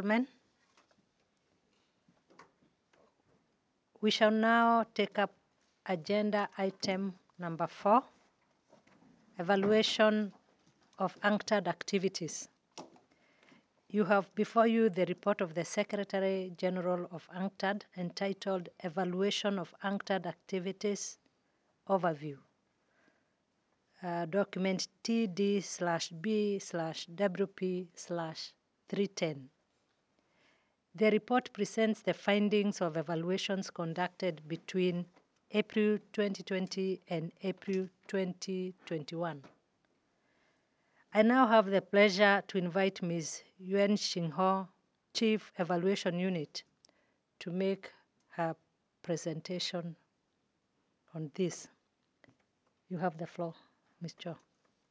gentlemen, we shall now take up agenda item number 4, evaluation of UNCTAD activities. You have before you the report of the Secretary General of UNCTAD entitled Evaluation of UNCTAD Activities Overview. Document TD/B/WP/310. The report presents the findings of evaluations conducted between April 2020 and April 2021. I now have the pleasure to invite Ms. Yuan Xingho, Chief Evaluation Unit, to make her presentation on this. You have the floor, Ms. Cho.